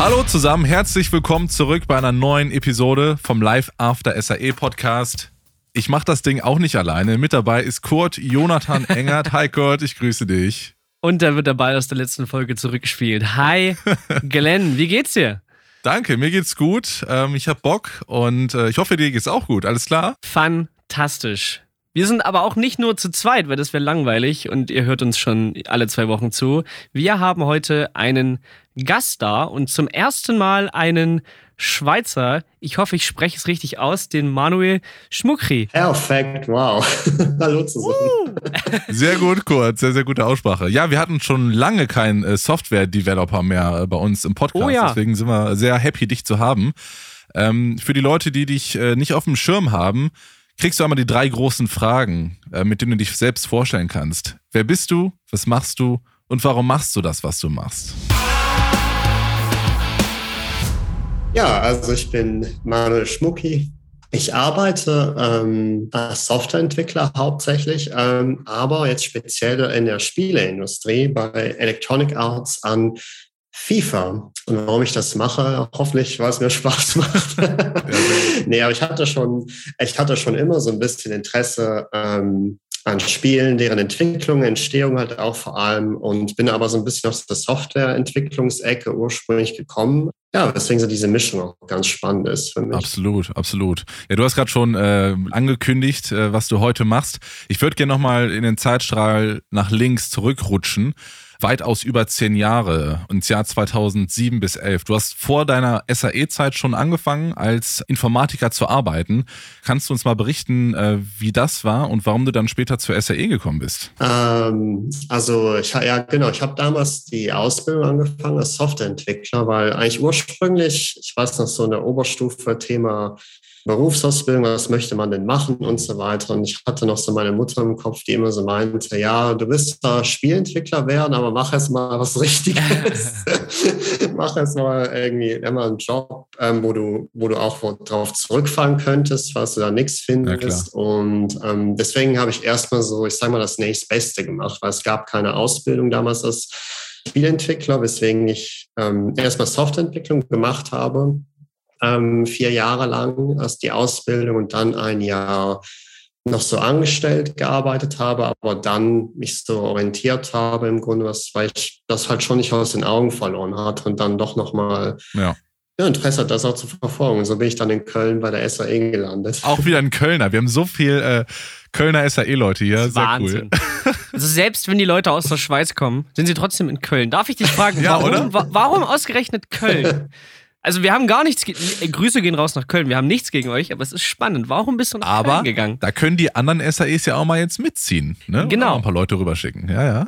Hallo zusammen, herzlich willkommen zurück bei einer neuen Episode vom Live After SAE Podcast. Ich mache das Ding auch nicht alleine. Mit dabei ist Kurt Jonathan Engert. Hi Kurt, ich grüße dich. Und der wird dabei aus der letzten Folge zurückgespielt. Hi Glenn, wie geht's dir? Danke, mir geht's gut. Ich hab Bock und ich hoffe, dir geht's auch gut. Alles klar? Fantastisch. Wir sind aber auch nicht nur zu zweit, weil das wäre langweilig und ihr hört uns schon alle 2 Wochen zu. Wir haben heute einen Gast da und zum ersten Mal einen Schweizer, ich hoffe, ich spreche es richtig aus, den Manuel Schmuckri. Perfekt, wow. Hallo zusammen. Sehr gut, Kurt, sehr, sehr gute Aussprache. Ja, wir hatten schon lange keinen Software-Developer mehr bei uns im Podcast, Deswegen sind wir sehr happy, dich zu haben. Für die Leute, die dich nicht auf dem Schirm haben, kriegst du einmal die 3 großen Fragen, mit denen du dich selbst vorstellen kannst. Wer bist du, was machst du und warum machst du das, was du machst? Ja, also ich bin Manuel Schmucki. Ich arbeite als Softwareentwickler hauptsächlich, aber jetzt speziell in der Spieleindustrie bei Electronic Arts an FIFA. Und warum ich das mache, hoffentlich, weil es mir Spaß macht. Nee, aber ich hatte schon immer so ein bisschen Interesse an Spielen, deren Entstehung halt auch vor allem, und bin aber so ein bisschen aus der Softwareentwicklungsecke ursprünglich gekommen. Ja, deswegen so diese Mischung auch ganz spannend ist für mich. Absolut, absolut. Ja, du hast gerade schon angekündigt, was du heute machst. Ich würde gerne nochmal in den Zeitstrahl nach links zurückrutschen. Weitaus über 10 Jahre, ins Jahr 2007 bis 11. Du hast vor deiner SAE-Zeit schon angefangen, als Informatiker zu arbeiten. Kannst du uns mal berichten, wie das war und warum du dann später zur SAE gekommen bist? Ich habe damals die Ausbildung angefangen als Softwareentwickler, weil eigentlich ursprünglich, ich weiß noch, so eine Oberstufe Thema Berufsausbildung, was möchte man denn machen und so weiter. Und ich hatte noch so meine Mutter im Kopf, die immer so meinte, ja, du willst da Spielentwickler werden, aber mach erst mal was Richtiges. Mach erst mal irgendwie immer einen Job, wo du auch drauf zurückfallen könntest, falls du da nichts findest. Ja, und deswegen habe ich erstmal so, ich sage mal, das nächstbeste gemacht, weil es gab keine Ausbildung damals als Spielentwickler, weswegen ich erstmal Softwareentwicklung gemacht habe. 4 Jahre lang als die Ausbildung und dann ein Jahr noch so angestellt gearbeitet habe, aber dann mich so orientiert habe im Grunde, weil ich das halt schon nicht aus den Augen verloren hatte und dann doch nochmal Interesse hat, das auch zu verfolgen. So bin ich dann in Köln bei der SAE gelandet. Auch wieder ein Kölner. Wir haben so viel Kölner SAE-Leute hier. Sehr Wahnsinn. Cool. Also selbst wenn die Leute aus der Schweiz kommen, sind sie trotzdem in Köln. Darf ich dich fragen, warum ausgerechnet Köln? Also wir haben gar nichts, Grüße gehen raus nach Köln, wir haben nichts gegen euch, aber es ist spannend. Warum bist du nach Köln gegangen? Aber da können die anderen SAEs ja auch mal jetzt mitziehen, ne? Genau. Auch ein paar Leute rüberschicken, ja.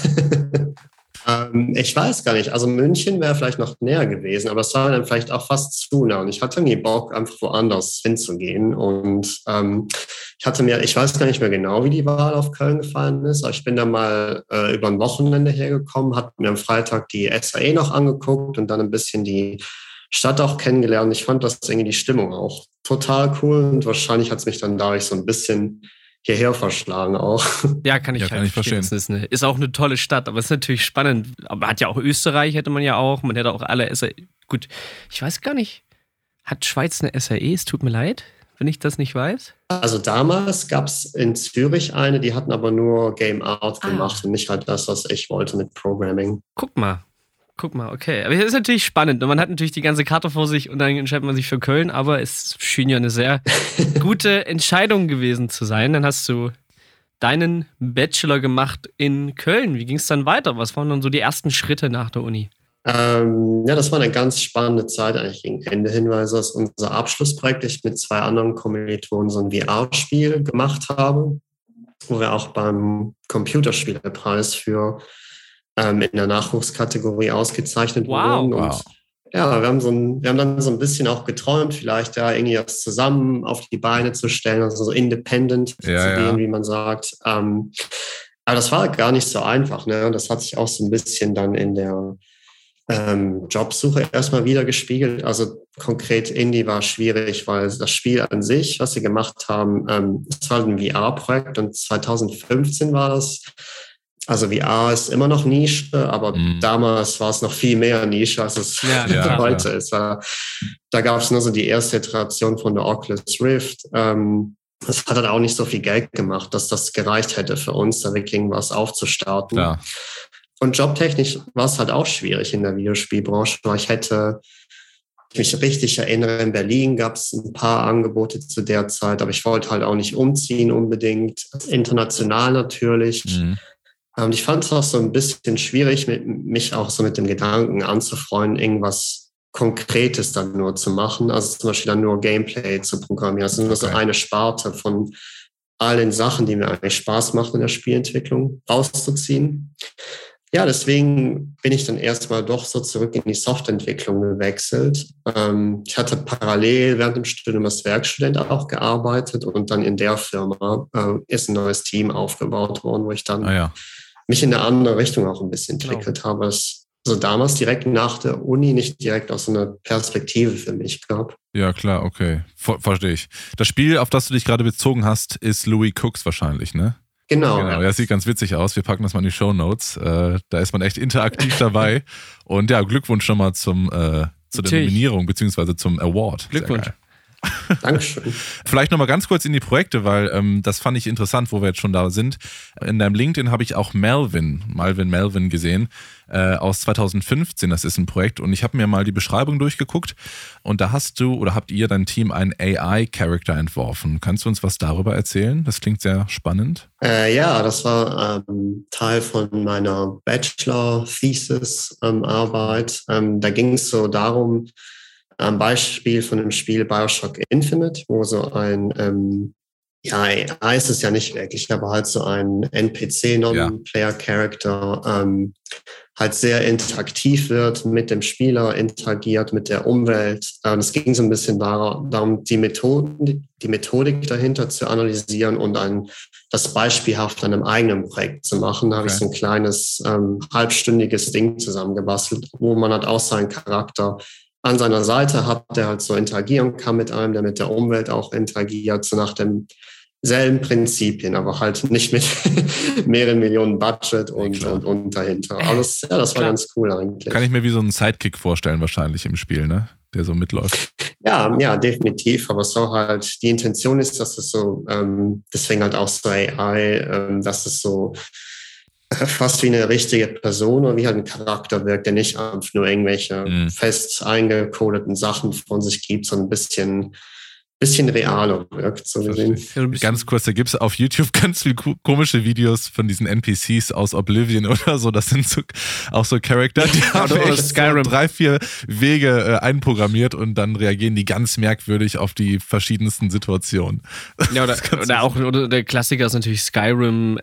Ich weiß gar nicht, also München wäre vielleicht noch näher gewesen, aber es war dann vielleicht auch fast zu nah und ich hatte nie Bock, einfach woanders hinzugehen und ich weiß gar nicht mehr genau, wie die Wahl auf Köln gefallen ist, aber ich bin da mal über ein Wochenende hergekommen, hatte mir am Freitag die SAE noch angeguckt und dann ein bisschen die Stadt auch kennengelernt. Ich fand das irgendwie die Stimmung auch total cool und wahrscheinlich hat es mich dann dadurch so ein bisschen hierher verschlagen auch. Ja, kann ich verstehen. Ist auch eine tolle Stadt, aber es ist natürlich spannend. Aber hat ja auch Österreich, hätte man ja auch. Man hätte auch alle SAE. Gut, ich weiß gar nicht. Hat Schweiz eine SAE? Es tut mir leid, wenn ich das nicht weiß. Also damals gab es in Zürich eine, die hatten aber nur Game Art gemacht und nicht halt das, was ich wollte mit Programming. Guck mal, okay. Aber es ist natürlich spannend. Und man hat natürlich die ganze Karte vor sich und dann entscheidet man sich für Köln. Aber es schien ja eine sehr gute Entscheidung gewesen zu sein. Dann hast du deinen Bachelor gemacht in Köln. Wie ging es dann weiter? Was waren dann so die ersten Schritte nach der Uni? Das war eine ganz spannende Zeit eigentlich gegen Ende hin, weil das unser Abschlussprojekt, ich mit 2 anderen Kommilitonen so ein VR-Spiel gemacht habe, wo wir auch beim Computerspielepreis für in der Nachwuchskategorie ausgezeichnet wurden. Und ja, wir haben dann so ein bisschen auch geträumt, vielleicht da irgendwie was zusammen auf die Beine zu stellen, also so independent zu gehen, wie man sagt. Aber das war gar nicht so einfach, ne? Das hat sich auch so ein bisschen dann in der Jobsuche erstmal wieder gespiegelt. Also konkret Indie war schwierig, weil das Spiel an sich, was sie gemacht haben, das war ein VR-Projekt und 2015 war das. Also VR ist immer noch Nische, aber damals war es noch viel mehr Nische, als es heute ist. Da gab es nur so die erste Iteration von der Oculus Rift. Das hat dann auch nicht so viel Geld gemacht, dass das gereicht hätte für uns, da wirklich was aufzustarten. Ja. Und jobtechnisch war es halt auch schwierig in der Videospielbranche, weil ich mich richtig erinnere, in Berlin gab es ein paar Angebote zu der Zeit, aber ich wollte halt auch nicht umziehen unbedingt. International natürlich. Ich fand es auch so ein bisschen schwierig, mich auch so mit dem Gedanken anzufreunden, irgendwas Konkretes dann nur zu machen. Also zum Beispiel dann nur Gameplay zu programmieren. Also nur so eine Sparte von allen Sachen, die mir eigentlich Spaß machen in der Spielentwicklung, rauszuziehen. Ja, deswegen bin ich dann erstmal doch so zurück in die Softwareentwicklung gewechselt. Ich hatte parallel während dem Studium als Werkstudent auch gearbeitet und dann in der Firma ist ein neues Team aufgebaut worden, wo ich dann mich in eine andere Richtung auch ein bisschen entwickelt habe. Es also damals direkt nach der Uni nicht direkt aus so einer Perspektive für mich gab. Ja, klar, okay. Verstehe ich. Das Spiel, auf das du dich gerade bezogen hast, ist Louis Cooks wahrscheinlich, ne? Genau. Ja, das sieht ganz witzig aus. Wir packen das mal in die Shownotes. Da ist man echt interaktiv dabei. Und ja, Glückwunsch schon mal zu der Nominierung beziehungsweise zum Award. Glückwunsch. Dankeschön. Vielleicht nochmal ganz kurz in die Projekte, weil das fand ich interessant, wo wir jetzt schon da sind. In deinem LinkedIn habe ich auch Melvin gesehen, aus 2015. Das ist ein Projekt und ich habe mir mal die Beschreibung durchgeguckt und da habt ihr, dein Team, einen AI-Charakter entworfen. Kannst du uns was darüber erzählen? Das klingt sehr spannend. Ja, das war Teil von meiner Bachelor-Thesis-Arbeit. Da ging es so darum, am Beispiel von dem Spiel Bioshock Infinite, wo so ein, AI ist es ja nicht wirklich, aber halt so ein NPC, Non-Player-Character, halt sehr interaktiv wird, mit dem Spieler interagiert, mit der Umwelt. Es ging so ein bisschen darum, die Methodik dahinter zu analysieren und das beispielhaft an einem eigenen Projekt zu machen. Da habe ich so ein kleines, halbstündiges Ding zusammengebastelt, wo man halt auch seinen Charakter an seiner Seite hat, der halt so interagieren kann mit einem, der mit der Umwelt auch interagiert, so nach demselben Prinzipien, aber halt nicht mit mehreren Millionen Budget und dahinter. Alles, ja, das war ganz cool eigentlich. Kann ich mir wie so einen Sidekick vorstellen wahrscheinlich im Spiel, ne? Der so mitläuft. Ja, definitiv, aber so halt, die Intention ist, dass es so, deswegen halt auch so AI, dass es so fast wie eine richtige Person oder wie halt ein Charakter wirkt, der nicht einfach nur irgendwelche fest eingecodeten Sachen von sich gibt, sondern ein bisschen realer wirkt, so gesehen. Ganz kurz, da gibt es auf YouTube ganz viele komische Videos von diesen NPCs aus Oblivion oder so. Das sind auch so Charakter, die haben echt Skyrim 3-4 Wege einprogrammiert und dann reagieren die ganz merkwürdig auf die verschiedensten Situationen. Ja, oder der Klassiker ist natürlich Skyrim.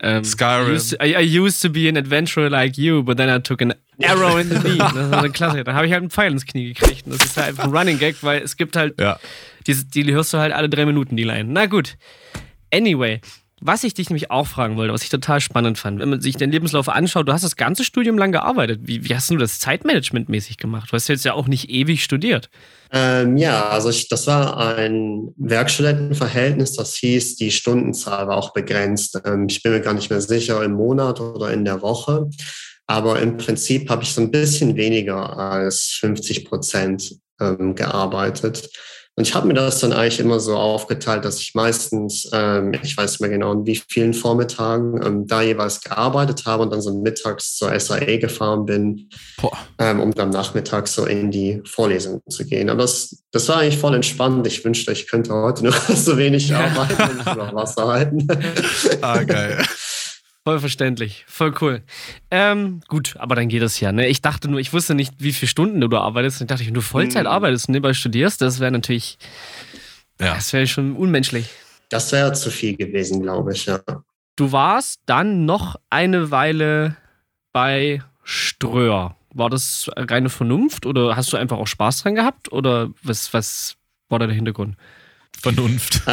I used to be an adventurer like you, but then I took an arrow in the knee. Das ist ein Klassiker. Da habe ich halt einen Pfeil ins Knie gekriegt. Und das ist halt einfach ein Running Gag, weil es gibt halt die hörst du halt alle 3 Minuten, die Line. Na gut. Anyway, was ich dich nämlich auch fragen wollte, was ich total spannend fand, wenn man sich den Lebenslauf anschaut, du hast das ganze Studium lang gearbeitet. Wie hast du das zeitmanagementmäßig gemacht? Du hast jetzt ja auch nicht ewig studiert. Also das war ein Werkstudentenverhältnis, das hieß, die Stundenzahl war auch begrenzt. Ich bin mir gar nicht mehr sicher, im Monat oder in der Woche. Aber im Prinzip habe ich so ein bisschen weniger als 50% gearbeitet. Und ich habe mir das dann eigentlich immer so aufgeteilt, dass ich meistens, ich weiß nicht mehr genau, in wie vielen Vormittagen da jeweils gearbeitet habe und dann so mittags zur SAE gefahren bin, um dann nachmittags so in die Vorlesung zu gehen. Aber das war eigentlich voll entspannt. Ich wünschte, ich könnte heute nur so wenig arbeiten und noch Wasser halten. Geil. Voll verständlich, voll cool. Gut, aber dann geht das ja, ne? Ich dachte nur, ich wusste nicht, wie viele Stunden du arbeitest. Ich dachte, wenn du Vollzeit arbeitest und nebenbei studierst, das wäre natürlich, das wäre schon unmenschlich. Das wäre zu viel gewesen, glaube ich, ja. Du warst dann noch eine Weile bei Ströer. War das reine Vernunft oder hast du einfach auch Spaß dran gehabt? Oder was war da der Hintergrund? Vernunft.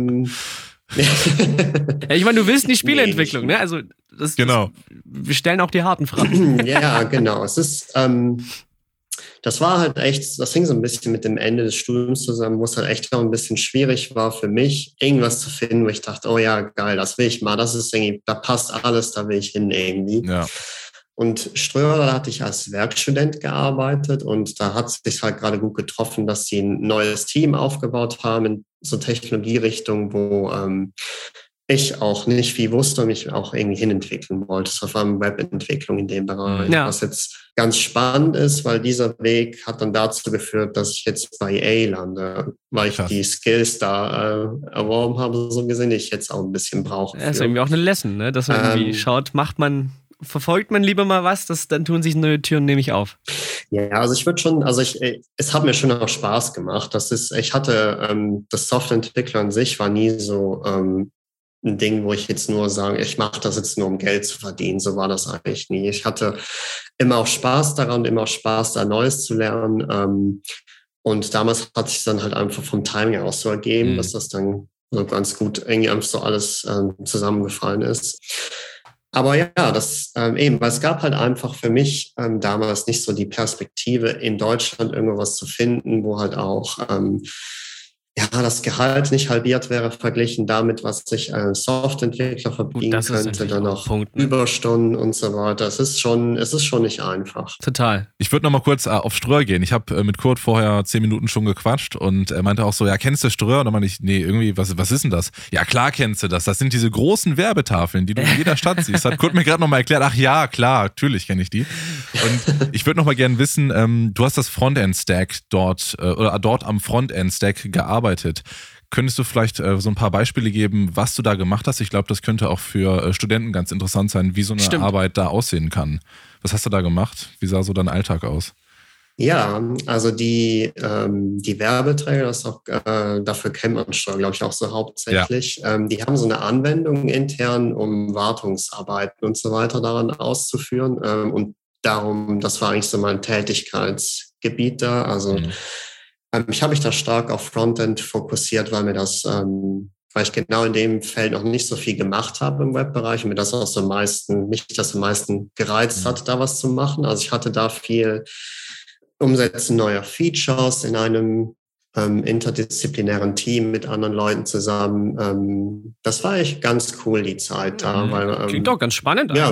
Ja, ich meine, du willst nicht Spieleentwicklung, ne? Also wir stellen auch die harten Fragen. Ja, genau. Es ist, das war halt echt, das hing so ein bisschen mit dem Ende des Studiums zusammen, wo es halt echt noch ein bisschen schwierig war für mich, irgendwas zu finden, wo ich dachte, oh ja, geil, das will ich mal, das ist irgendwie, da passt alles, da will ich hin irgendwie. Ja. Und Ströer, da hatte ich als Werkstudent gearbeitet und da hat es sich halt gerade gut getroffen, dass sie ein neues Team aufgebaut haben in so Technologierichtung, wo ich auch nicht viel wusste und mich auch irgendwie hinentwickeln wollte. Das war vor allem Webentwicklung in dem Bereich, was jetzt ganz spannend ist, weil dieser Weg hat dann dazu geführt, dass ich jetzt bei EA lande, weil ich die Skills da erworben habe, so gesehen, die ich jetzt auch ein bisschen brauche. Das ist irgendwie auch eine Lesson, ne? Dass man irgendwie schaut, verfolgt man lieber mal was, dann tun sich neue Türen nämlich auf. Ja, also ich würde schon, es hat mir schon auch Spaß gemacht. Ich hatte, das Softwareentwickler an sich war nie so ein Ding, wo ich jetzt nur sage, ich mache das jetzt nur, um Geld zu verdienen. So war das eigentlich nie. Ich hatte immer auch Spaß daran, immer auch Spaß, da Neues zu lernen. Und damals hat sich dann halt einfach vom Timing aus so ergeben, dass das dann so ganz gut irgendwie einfach so alles zusammengefallen ist. Aber ja, das eben, weil es gab halt einfach für mich damals nicht so die Perspektive, in Deutschland irgendwas zu finden, wo halt auch das Gehalt nicht halbiert wäre, verglichen damit, was sich ein Softwareentwickler verdienen könnte, dann noch Überstunden und so weiter. Es ist schon nicht einfach. Total. Ich würde noch mal kurz auf Ströer gehen. Ich habe mit Kurt vorher 10 Minuten schon gequatscht und er meinte auch so, ja, kennst du Ströer? Und dann meinte ich, nee, irgendwie, was ist denn das? Ja, klar kennst du das. Das sind diese großen Werbetafeln, die du in jeder Stadt siehst. Hat Kurt mir gerade noch mal erklärt. Ach ja, klar, natürlich kenne ich die. Und ich würde noch mal gerne wissen, du hast das Frontend-Stack dort am Frontend-Stack gearbeitet. Könntest du vielleicht so ein paar Beispiele geben, was du da gemacht hast? Ich glaube, das könnte auch für Studenten ganz interessant sein, wie so eine Arbeit da aussehen kann. Was hast du da gemacht? Wie sah so dein Alltag aus? Ja, also die Werbeträger, dafür kennt man schon, glaube ich, auch so hauptsächlich. Ja. Die haben so eine Anwendung intern, um Wartungsarbeiten und so weiter daran auszuführen. Und darum, das war eigentlich so mein Tätigkeitsgebiet da. Also ich habe mich da stark auf Frontend fokussiert, weil ich genau in dem Feld noch nicht so viel gemacht habe im Webbereich und mir das auch am meisten gereizt hat, da was zu machen. Also ich hatte da viel Umsetzen neuer Features in einem interdisziplinären Team mit anderen Leuten zusammen. Das war echt ganz cool, die Zeit da. Weil, klingt doch ganz spannend. Ja,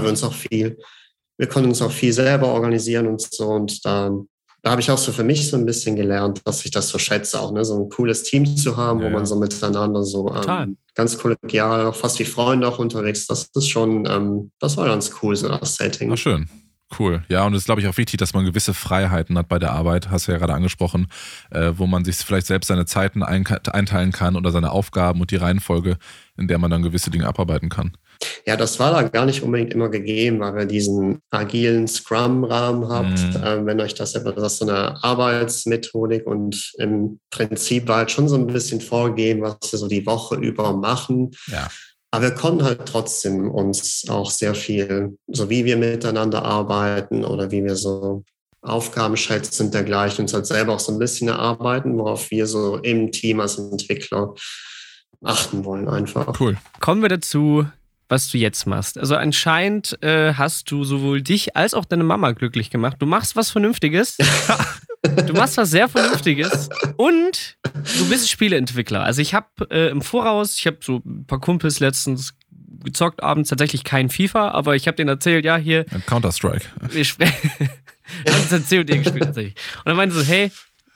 wir konnten uns auch viel selber organisieren und so und da habe ich auch so für mich so ein bisschen gelernt, dass ich das so schätze, auch so ein cooles Team zu haben, wo man so miteinander so ganz kollegial, fast wie Freunde auch unterwegs. Das ist schon, das war ganz cool, so das Setting. Ach, schön. Cool. Ja, und es ist, glaube ich, auch wichtig, dass man gewisse Freiheiten hat bei der Arbeit, hast du ja gerade angesprochen, wo man sich vielleicht selbst seine Zeiten einteilen kann oder seine Aufgaben und die Reihenfolge, in der man dann gewisse Dinge abarbeiten kann. Ja, das war da gar nicht unbedingt immer gegeben, weil wir diesen agilen Scrum-Rahmen habt. Wenn euch das ist so eine Arbeitsmethodik und im Prinzip war halt schon so ein bisschen vorgegeben, was wir so die Woche über machen. Ja. Aber wir konnten halt trotzdem uns auch sehr viel, so wie wir miteinander arbeiten oder wie wir so Aufgaben schätzen und dergleichen, uns halt selber auch so ein bisschen erarbeiten, worauf wir so im Team als Entwickler achten wollen einfach. Cool. Kommen wir dazu, was du jetzt machst. Also anscheinend hast du sowohl dich als auch deine Mama glücklich gemacht. Du machst was Vernünftiges. Du machst was sehr Vernünftiges. Und du bist Spieleentwickler. Also ich habe im Voraus, ich habe so ein paar Kumpels letztens gezockt abends, tatsächlich kein FIFA, aber ich habe denen erzählt, ja, hier... Counter-Strike. Wir haben das COD gespielt tatsächlich. Und dann meinte so, hey,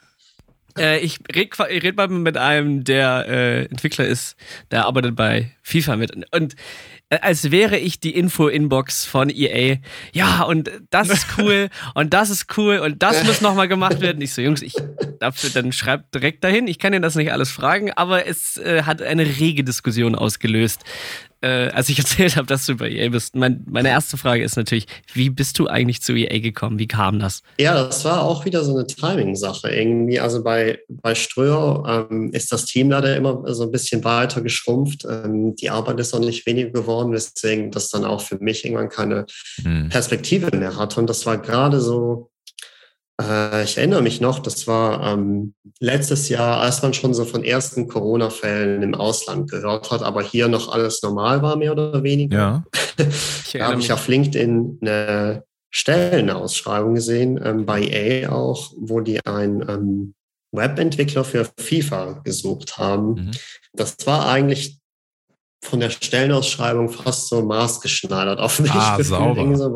ich red mal mit einem, der Entwickler ist, der arbeitet bei FIFA mit. Und als wäre ich die Info-Inbox von EA. Ja, und das ist cool und das ist cool und das muss nochmal gemacht werden. Ich so, Jungs, dann schreibt direkt dahin. Ich kann Ihnen das nicht alles fragen, aber es hat eine rege Diskussion ausgelöst. Als ich erzählt habe, dass du bei EA bist. Meine erste Frage ist natürlich, wie bist du eigentlich zu EA gekommen? Wie kam das? Ja, das war auch wieder so eine Timing-Sache irgendwie. Also bei Ströer ist das Team leider immer so ein bisschen weiter geschrumpft. Die Arbeit ist auch nicht weniger geworden, weswegen das dann auch für mich irgendwann keine Perspektive mehr hatte. Und das war gerade so, ich erinnere mich noch, das war letztes Jahr, als man schon so von ersten Corona-Fällen im Ausland gehört hat, aber hier noch alles normal war, mehr oder weniger. Ja. Da habe ich auf LinkedIn eine Stellenausschreibung gesehen, bei EA auch, wo die einen Webentwickler für FIFA gesucht haben. Mhm. Das war eigentlich von der Stellenausschreibung fast so maßgeschneidert auf mich. Sauber. So,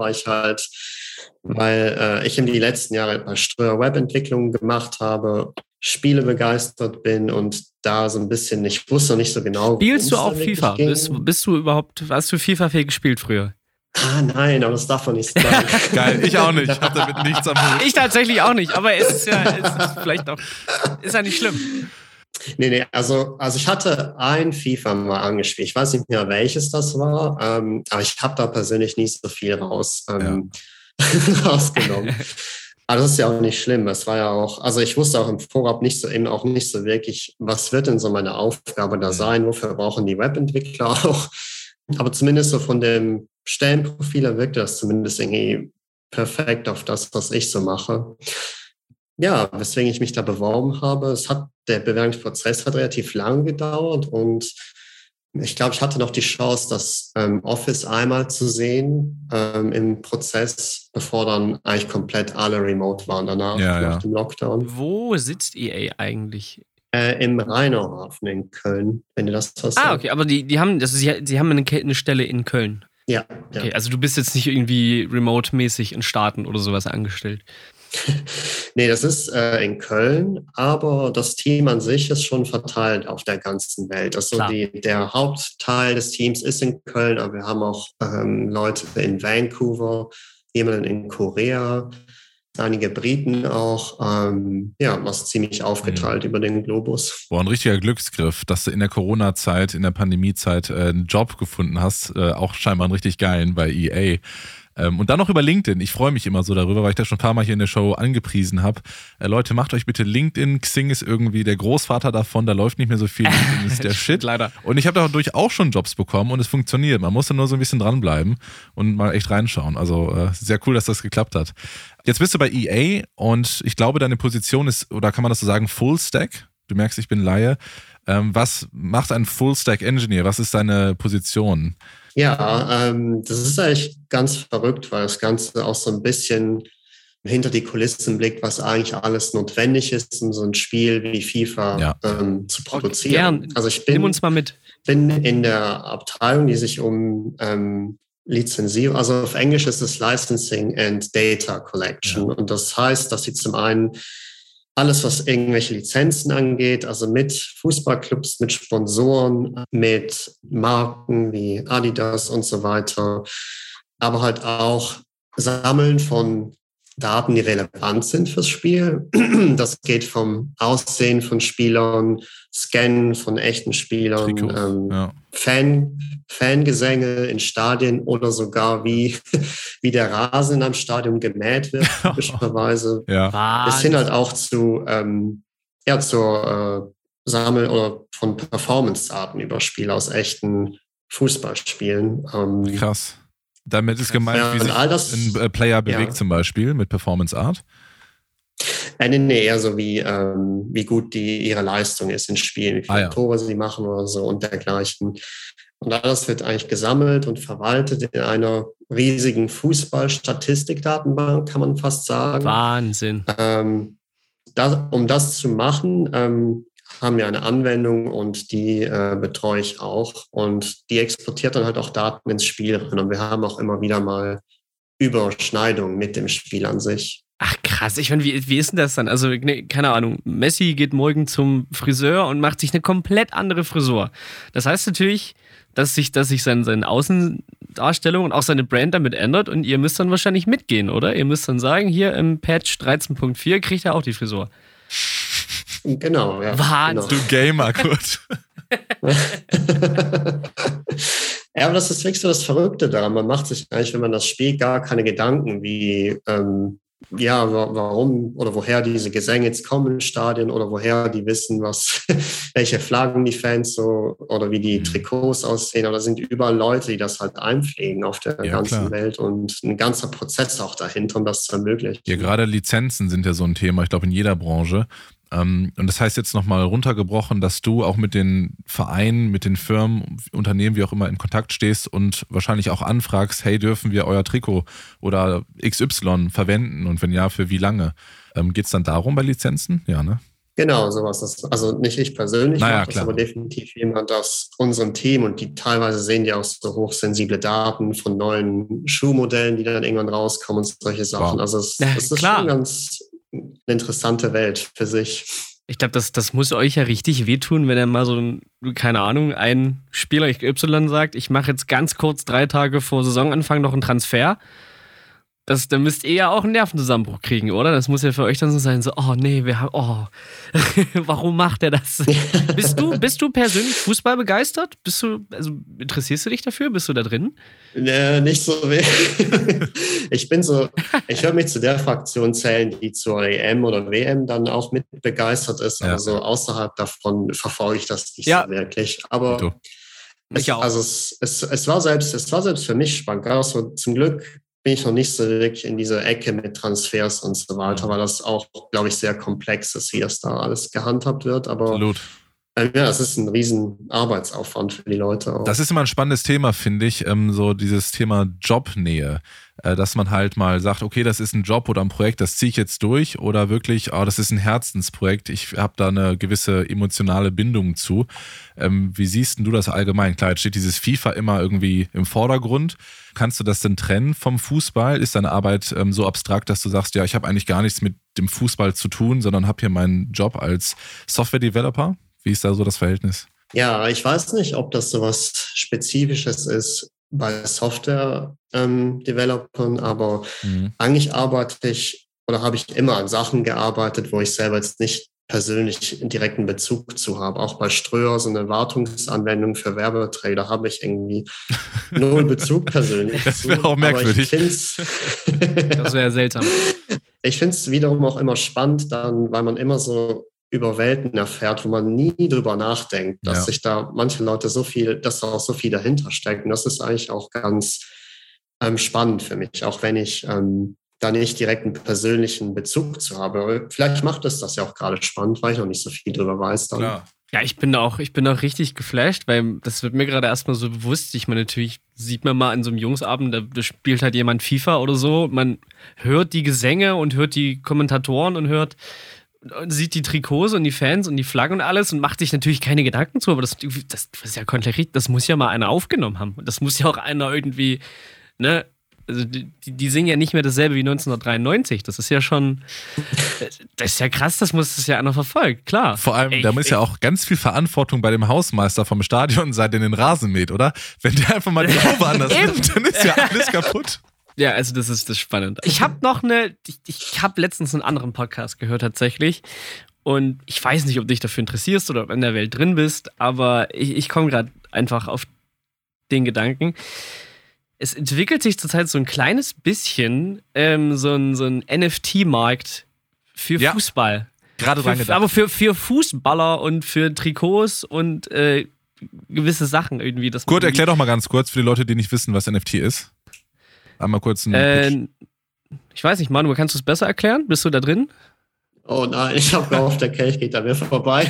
weil ich in die letzten Jahre bei Ströer Webentwicklung gemacht habe, Spiele begeistert bin und da so ein bisschen, ich wusste noch nicht so genau. Spielst du auch FIFA? Hast du FIFA viel gespielt früher? Nein, aber das darf man nicht sagen. Geil, ich auch nicht. Ich habe damit nichts am Hut. Ich tatsächlich auch nicht, aber es ist vielleicht auch, ist ja nicht schlimm. Nee, also ich hatte ein FIFA mal angespielt. Ich weiß nicht mehr, welches das war, aber ich habe da persönlich nicht so viel rausgenommen. Aber das ist ja auch nicht schlimm. Es war ja auch, also ich wusste auch im Vorab nicht so wirklich, was wird denn so meine Aufgabe da sein? Wofür brauchen die Webentwickler auch? Aber zumindest so von dem Stellenprofil her wirkte das zumindest irgendwie perfekt auf das, was ich so mache. Ja, weswegen ich mich da beworben habe. Der Bewerbungsprozess hat relativ lang gedauert und ich glaube, ich hatte noch die Chance, das Office einmal zu sehen im Prozess, bevor dann eigentlich komplett alle remote waren danach, nach dem Lockdown. Wo sitzt EA eigentlich? Im Rheinauhafen in Köln, wenn du das was sagst. Okay, aber die haben, sie haben eine Stelle in Köln. Ja. Okay, also du bist jetzt nicht irgendwie remote-mäßig in Staaten oder sowas angestellt. Nee, das ist in Köln, aber das Team an sich ist schon verteilt auf der ganzen Welt. Also der Hauptteil des Teams ist in Köln, aber wir haben auch Leute in Vancouver, jemanden in Korea, einige Briten auch, was ziemlich aufgeteilt über den Globus. Boah, ein richtiger Glücksgriff, dass du in der Corona-Zeit, in der Pandemie-Zeit einen Job gefunden hast, auch scheinbar einen richtig geilen bei EA. Und dann noch über LinkedIn. Ich freue mich immer so darüber, weil ich das schon ein paar Mal hier in der Show angepriesen habe. Leute, macht euch bitte LinkedIn. Xing ist irgendwie der Großvater davon, da läuft nicht mehr so viel. LinkedIn ist der Shit. Leider. Und ich habe dadurch auch schon Jobs bekommen und es funktioniert. Man muss da nur so ein bisschen dranbleiben und mal echt reinschauen. Also sehr cool, dass das geklappt hat. Jetzt bist du bei EA und ich glaube, deine Position ist, oder kann man das so sagen, Full Stack? Du merkst, ich bin Laie. Was macht ein Full Stack Engineer? Was ist deine Position? Ja, das ist eigentlich ganz verrückt, weil das Ganze auch so ein bisschen hinter die Kulissen blickt, was eigentlich alles notwendig ist, um so ein Spiel wie FIFA zu produzieren. Gern. Also nimm uns mal mit. Bin in der Abteilung, die sich um Lizenzierung, also auf Englisch ist es Licensing and Data Collection. Und das heißt, dass sie zum einen alles, was irgendwelche Lizenzen angeht, also mit Fußballclubs, mit Sponsoren, mit Marken wie Adidas und so weiter, aber halt auch Sammeln von Daten, die relevant sind fürs Spiel. Das geht vom Aussehen von Spielern, Scannen von echten Spielern, Fangesänge in Stadien oder sogar wie der Rasen in einem Stadion gemäht wird, typischerweise. Bis hin halt auch zur Sammel- oder von Performance-Daten über Spiele aus echten Fußballspielen. Krass. Damit ist gemeint, wie sich ein Player bewegt zum Beispiel mit Performance Art? Nee, eher so wie gut ihre Leistung ist in Spielen, wie viele Tore sie machen oder so und dergleichen. Und alles wird eigentlich gesammelt und verwaltet in einer riesigen Fußball-Statistikdatenbank, kann man fast sagen. Wahnsinn. Um das zu machen, haben wir eine Anwendung und die betreue ich auch und die exportiert dann halt auch Daten ins Spiel rein und wir haben auch immer wieder mal Überschneidungen mit dem Spiel an sich. Ach krass, ich meine, wie ist denn das dann? Also, keine Ahnung, Messi geht morgen zum Friseur und macht sich eine komplett andere Frisur. Das heißt natürlich, dass sich seine Außendarstellung und auch seine Brand damit ändert und ihr müsst dann wahrscheinlich mitgehen, oder? Ihr müsst dann sagen, hier im Patch 13.4 kriegt er auch die Frisur. Genau, ja. Wahnsinn. Du Gamer, Kurt. Ja, aber das ist wirklich so das Verrückte daran. Man macht sich eigentlich, wenn man das spielt, gar keine Gedanken, wie, warum oder woher diese Gesänge jetzt kommen im Stadion oder woher die wissen, welche Flaggen die Fans so oder wie die Trikots aussehen. Oder sind überall Leute, die das halt einpflegen auf der ganzen Welt und ein ganzer Prozess auch dahinter, um das zu ermöglichen. Ja, gerade Lizenzen sind ja so ein Thema, ich glaube in jeder Branche. Und das heißt jetzt nochmal runtergebrochen, dass du auch mit den Vereinen, mit den Firmen, Unternehmen, wie auch immer in Kontakt stehst und wahrscheinlich auch anfragst, hey, dürfen wir euer Trikot oder XY verwenden und wenn ja, für wie lange? Geht es dann darum bei Lizenzen? Ja, ne? Genau, sowas. Also nicht ich persönlich, naja, das aber definitiv jemand aus unserem Team und die teilweise sehen ja auch so hochsensible Daten von neuen Schuhmodellen, die dann irgendwann rauskommen und solche Sachen. Wow. Also es ist schon ganz eine interessante Welt für sich. Ich glaube, das muss euch ja richtig wehtun, wenn er mal so, keine Ahnung, ein Spieler XY sagt, ich mache jetzt ganz kurz 3 Tage vor Saisonanfang noch einen Transfer. Da müsst ihr ja auch einen Nervenzusammenbruch kriegen, oder? Das muss ja für euch dann so sein, so, oh nee, warum macht er das? Bist du persönlich Fußball begeistert? Interessierst du dich dafür? Bist du da drin? Nicht so wenig. Ich würde mich zu der Fraktion zählen, die zur EM oder WM dann auch mit begeistert ist, aber so außerhalb davon verfolge ich das nicht so wirklich. Aber es war selbst für mich spannend. Gerade so zum Glück bin ich noch nicht so wirklich in dieser Ecke mit Transfers und so weiter, weil das auch, glaube ich, sehr komplex ist, wie das da alles gehandhabt wird. Aber absolut. Es ist ein riesen Arbeitsaufwand für die Leute auch. Das ist immer ein spannendes Thema, finde ich, so dieses Thema Jobnähe, dass man halt mal sagt, okay, das ist ein Job oder ein Projekt, das ziehe ich jetzt durch oder wirklich, das ist ein Herzensprojekt, ich habe da eine gewisse emotionale Bindung zu. Wie siehst denn du das allgemein? Klar, jetzt steht dieses FIFA immer irgendwie im Vordergrund. Kannst du das denn trennen vom Fußball? Ist deine Arbeit so abstrakt, dass du sagst, ja, ich habe eigentlich gar nichts mit dem Fußball zu tun, sondern habe hier meinen Job als Software-Developer? Wie ist da so das Verhältnis? Ja, ich weiß nicht, ob das so was Spezifisches ist bei Software-Developern, aber eigentlich habe ich immer an Sachen gearbeitet, wo ich selber jetzt nicht persönlich direkten Bezug zu habe. Auch bei Ströer, so eine Wartungsanwendung für Werbeträger, da habe ich irgendwie null Bezug persönlich zu. Das wäre auch merkwürdig. Das wäre seltsam. Ich finde es wiederum auch immer spannend, dann, weil man immer so über Welten erfährt, wo man nie drüber nachdenkt, dass sich da manche Leute dass da auch so viel dahinter steckt. Und das ist eigentlich auch ganz spannend für mich, auch wenn ich da nicht direkt einen persönlichen Bezug zu habe. Vielleicht macht es das ja auch gerade spannend, weil ich noch nicht so viel drüber weiß. Dann. Klar. Ja, ich bin auch richtig geflasht, weil das wird mir gerade erstmal so bewusst. Ich meine, natürlich sieht man mal an so einem Jungsabend, da spielt halt jemand FIFA oder so. Man hört die Gesänge und hört die Kommentatoren und sieht die Trikots und die Fans und die Flaggen und alles und macht sich natürlich keine Gedanken zu, aber das ist ja komplett richtig, das muss ja mal einer aufgenommen haben. Das muss ja auch einer irgendwie, ne, also die singen ja nicht mehr dasselbe wie 1993. Das ist ja schon, das ist ja krass, das ja einer verfolgt, klar. Vor allem, da muss ja auch ganz viel Verantwortung bei dem Hausmeister vom Stadion sein, der den Rasen mäht, oder? Wenn der einfach mal die Haube anders nimmt, dann ist ja alles kaputt. Ja, also das ist spannend. Ich habe ich habe letztens einen anderen Podcast gehört tatsächlich und ich weiß nicht, ob du dich dafür interessierst oder ob du in der Welt drin bist, aber ich komme gerade einfach auf den Gedanken. Es entwickelt sich zurzeit so ein kleines bisschen so ein NFT-Markt für Fußball. Gerade dran gedacht. Aber für Fußballer und für Trikots und gewisse Sachen irgendwie. Gut, erklär doch mal ganz kurz für die Leute, die nicht wissen, was NFT ist. Einmal kurz einen ich weiß nicht, Manu, kannst du es besser erklären? Bist du da drin? Oh nein, ich habe gehofft, der Kelch geht an mir vorbei.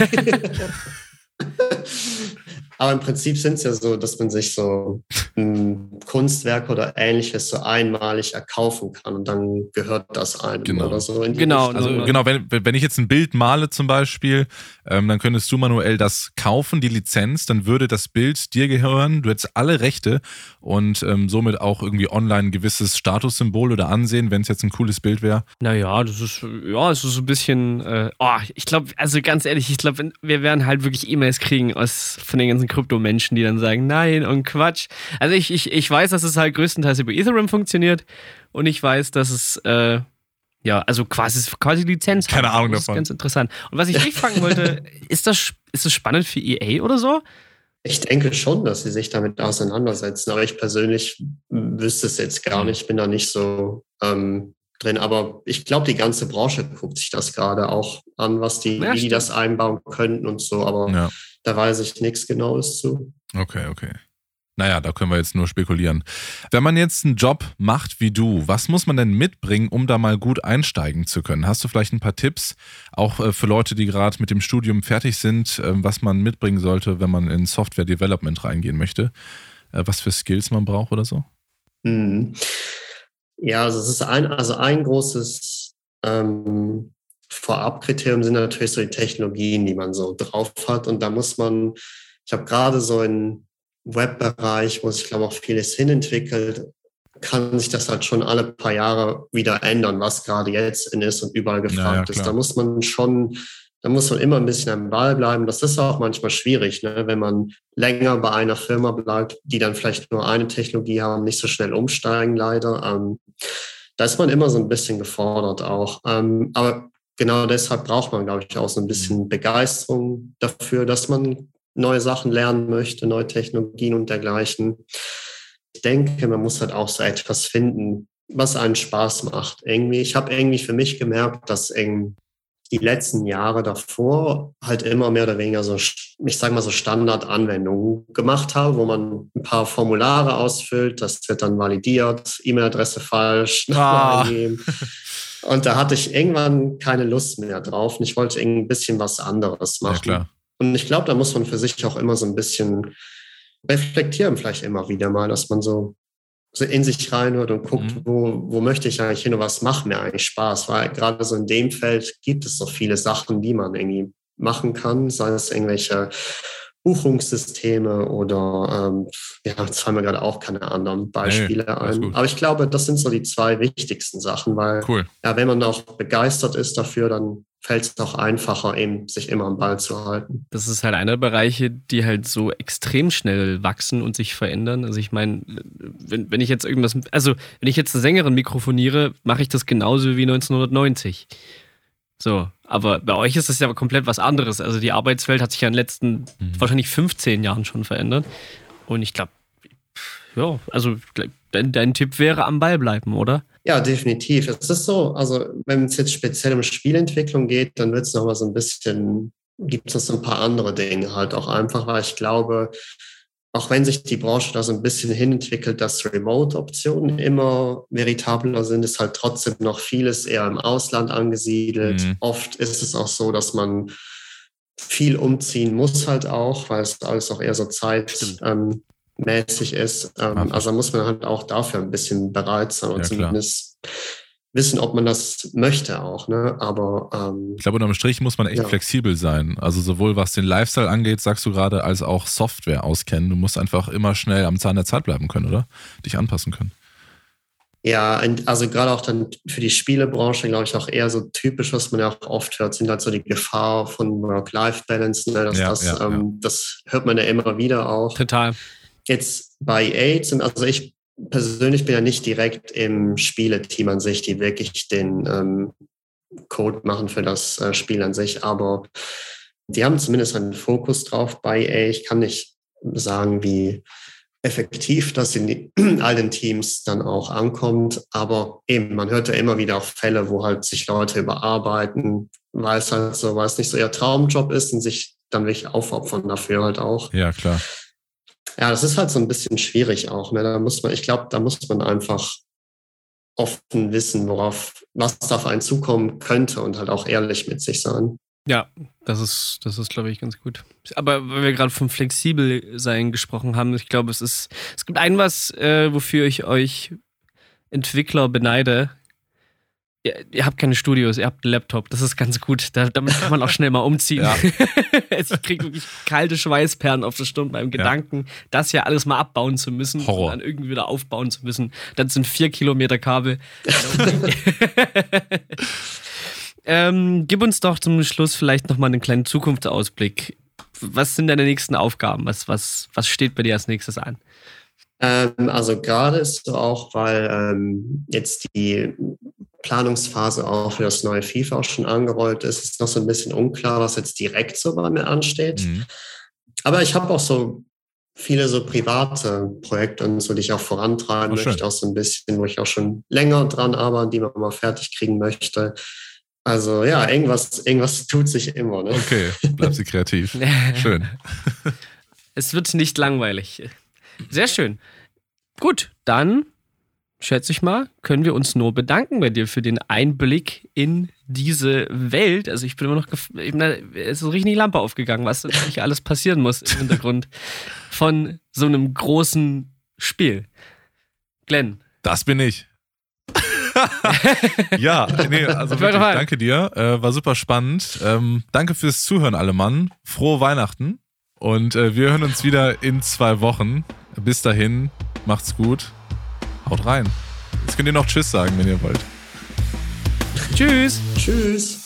Aber im Prinzip sind es ja so, dass man sich so ein Kunstwerk oder ähnliches so einmalig erkaufen kann und dann gehört das einem oder so. Genau, wenn ich jetzt ein Bild male zum Beispiel, dann könntest du manuell das kaufen, die Lizenz, dann würde das Bild dir gehören, du hättest alle Rechte und somit auch irgendwie online ein gewisses Statussymbol oder Ansehen, wenn es jetzt ein cooles Bild wäre. Naja, es ist so ein bisschen, ich glaube, also ganz ehrlich, wir werden halt wirklich E-Mails kriegen von den ganzen Krypto-Menschen, die dann sagen, nein und Quatsch. Also ich weiß, dass es halt größtenteils über Ethereum funktioniert und ich weiß, dass es also quasi Lizenz. Keine Ahnung davon. Das davon. ist ganz interessant. Und was ich dich fragen wollte, ist das spannend für EA oder so? Ich denke schon, dass sie sich damit auseinandersetzen, aber ich persönlich wüsste es jetzt gar nicht, bin da nicht so drin, aber ich glaube, die ganze Branche guckt sich das gerade auch an, wie die das einbauen könnten und so, aber da weiß ich nichts Genaues zu. Okay. Naja, da können wir jetzt nur spekulieren. Wenn man jetzt einen Job macht wie du, was muss man denn mitbringen, um da mal gut einsteigen zu können? Hast du vielleicht ein paar Tipps, auch für Leute, die gerade mit dem Studium fertig sind, was man mitbringen sollte, wenn man in Software Development reingehen möchte? Was für Skills man braucht oder so? Ja, also es ist ein großes Vorabkriterium sind natürlich so die Technologien, die man so drauf hat. Und da muss man, ich habe gerade so einen Webbereich, wo sich, glaube ich, auch vieles hinentwickelt, kann sich das halt schon alle paar Jahre wieder ändern, was gerade jetzt in ist und überall gefragt ist. Da muss man immer ein bisschen am Ball bleiben. Das ist auch manchmal schwierig, ne? Wenn man länger bei einer Firma bleibt, die dann vielleicht nur eine Technologie haben, nicht so schnell umsteigen, leider. Da ist man immer so ein bisschen gefordert auch. Aber genau deshalb braucht man, glaube ich, auch so ein bisschen Begeisterung dafür, dass man neue Sachen lernen möchte, neue Technologien und dergleichen. Ich denke, man muss halt auch so etwas finden, was einen Spaß macht. Ich habe irgendwie für mich gemerkt, dass die letzten Jahre davor halt immer mehr oder weniger so, ich sage mal so Standardanwendungen gemacht habe, wo man ein paar Formulare ausfüllt, das wird dann validiert, E-Mail-Adresse falsch, eingeben. Und da hatte ich irgendwann keine Lust mehr drauf und ich wollte ein bisschen was anderes machen. Ja, klar. Und ich glaube, da muss man für sich auch immer so ein bisschen reflektieren, vielleicht immer wieder mal, dass man so in sich reinhört und guckt, wo möchte ich eigentlich hin und was macht mir eigentlich Spaß. Weil gerade so in dem Feld gibt es so viele Sachen, die man irgendwie machen kann, sei es irgendwelche Buchungssysteme oder jetzt fallen mir gerade auch keine anderen Beispiele ein. Aber ich glaube, das sind so die zwei wichtigsten Sachen, weil wenn man auch begeistert ist dafür, dann fällt es auch einfacher, eben sich immer am Ball zu halten. Das ist halt einer der Bereiche, die halt so extrem schnell wachsen und sich verändern. Also ich meine, wenn ich jetzt wenn ich jetzt eine Sängerin mikrofoniere, mache ich das genauso wie 1990. So, aber bei euch ist das ja komplett was anderes. Also die Arbeitswelt hat sich ja in den letzten wahrscheinlich 15 Jahren schon verändert. Und ich glaube, ja, also dein Tipp wäre am Ball bleiben, oder? Ja, definitiv. Es ist so, also wenn es jetzt speziell um Spielentwicklung geht, dann wird es nochmal so ein bisschen, gibt es noch so ein paar andere Dinge halt auch einfach, weil ich glaube, auch wenn sich die Branche da so ein bisschen hinentwickelt, dass Remote-Optionen immer veritabler sind, ist halt trotzdem noch vieles eher im Ausland angesiedelt. Oft ist es auch so, dass man viel umziehen muss halt auch, weil es alles auch eher so zeitmäßig ist. Also muss man halt auch dafür ein bisschen bereit sein und zumindest wissen, ob man das möchte auch, ne? Aber ich glaube, unterm Strich muss man echt flexibel sein. Also sowohl was den Lifestyle angeht, sagst du gerade, als auch Software auskennen. Du musst einfach immer schnell am Zahn der Zeit bleiben können, oder? Dich anpassen können. Ja, also gerade auch dann für die Spielebranche, glaube ich, auch eher so typisch, was man ja auch oft hört, sind halt so die Gefahr von Work-Life-Balance. Ne? Das hört man ja immer wieder auch. Total. Jetzt bei EA also ich persönlich bin ja nicht direkt im Spieleteam an sich, die wirklich den Code machen für das Spiel an sich, aber die haben zumindest einen Fokus drauf bei EA. Ich kann nicht sagen, wie effektiv das in all den Teams dann auch ankommt, aber eben, man hört ja immer wieder auch Fälle, wo halt sich Leute überarbeiten, weil es nicht so ihr Traumjob ist und sich dann wirklich aufopfern dafür halt auch. Ja, klar. Ja, das ist halt so ein bisschen schwierig auch. Ne? Da muss man einfach offen wissen, was da auf einen zukommen könnte und halt auch ehrlich mit sich sein. Ja, das ist, glaube ich, ganz gut. Aber weil wir gerade vom Flexibelsein gesprochen haben, ich glaube, es gibt was, wofür ich euch Entwickler beneide. Ihr habt keine Studios, ihr habt einen Laptop. Das ist ganz gut. Damit kann man auch schnell mal umziehen. Ja. Ich kriege wirklich kalte Schweißperlen auf der Stirn beim Gedanken, das ja alles mal abbauen zu müssen. Horror. Und dann irgendwie wieder aufbauen zu müssen. Dann sind 4 Kilometer Kabel. Gib uns doch zum Schluss vielleicht nochmal einen kleinen Zukunftsausblick. Was sind deine nächsten Aufgaben? Was steht bei dir als nächstes an? Also gerade ist so auch, weil jetzt die Planungsphase auch für das neue FIFA auch schon angerollt ist, ist noch so ein bisschen unklar, was jetzt direkt so bei mir ansteht. Aber ich habe auch so viele so private Projekte und so, die ich auch vorantreiben möchte, auch so ein bisschen, wo ich auch schon länger dran arbeite, die man mal fertig kriegen möchte. Also ja, irgendwas tut sich immer. Ne? Okay, bleib sie kreativ. Schön. Es wird nicht langweilig. Sehr schön. Gut, dann schätze ich mal, können wir uns nur bedanken bei dir für den Einblick in diese Welt. Also ich bin immer noch, es ist so richtig die Lampe aufgegangen, was natürlich alles passieren muss im Hintergrund von so einem großen Spiel. Glenn. Das bin ich. Ja, nee, also wirklich, danke dir. War super spannend. Danke fürs Zuhören, alle Mann. Frohe Weihnachten. Und wir hören uns wieder in 2 Wochen. Bis dahin, macht's gut. Haut rein. Jetzt könnt ihr noch Tschüss sagen, wenn ihr wollt. Tschüss. Tschüss.